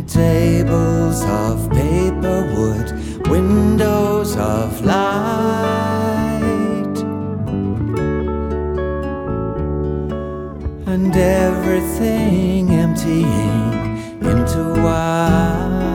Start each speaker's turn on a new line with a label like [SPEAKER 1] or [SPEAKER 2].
[SPEAKER 1] tables of paper, wood, windows of light, and everything emptying into white.